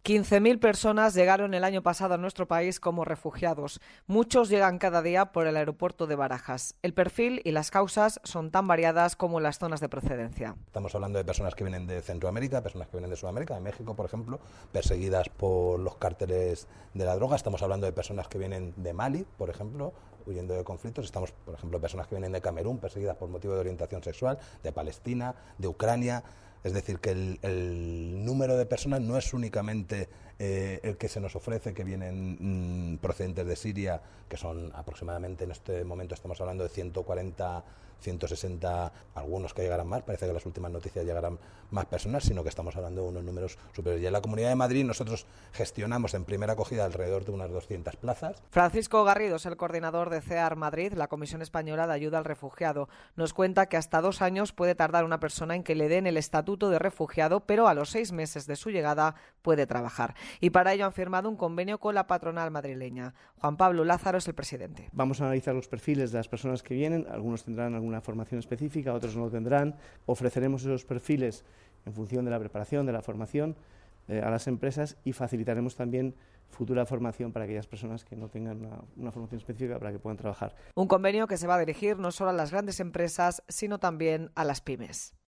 15.000 personas llegaron el año pasado a nuestro país como refugiados. Muchos llegan cada día por el aeropuerto de Barajas. El perfil y las causas son tan variadas como las zonas de procedencia. Estamos hablando de personas que vienen de Centroamérica, personas que vienen de Sudamérica, de México, por ejemplo, perseguidas por los cárteles de la droga. Estamos hablando de personas que vienen de Mali, por ejemplo, huyendo de conflictos. Estamos, por ejemplo, personas que vienen de Camerún, perseguidas por motivo de orientación sexual, de Palestina, de Ucrania. Es decir, que el número de personas no es únicamente el que se nos ofrece, que vienen procedentes de Siria, que son aproximadamente, en este momento estamos hablando de 140, 160, algunos que llegarán más, parece que en las últimas noticias llegarán más personas, sino que estamos hablando de unos números superiores. Y en la Comunidad de Madrid nosotros gestionamos en primera acogida alrededor de unas 200 plazas. Francisco Garrido es el coordinador de CEAR Madrid, la Comisión Española de Ayuda al Refugiado. Nos cuenta que hasta 2 años puede tardar una persona en que le den el estatuto de refugiado, pero a los 6 meses de su llegada puede trabajar. Y para ello han firmado un convenio con la patronal madrileña. Juan Pablo Lázaro es el presidente. Vamos a analizar los perfiles de las personas que vienen. Algunos tendrán alguna formación específica, otros no lo tendrán. Ofreceremos esos perfiles en función de la preparación, de la formación a las empresas, y facilitaremos también futura formación para aquellas personas que no tengan una formación específica para que puedan trabajar. Un convenio que se va a dirigir no solo a las grandes empresas, sino también a las pymes.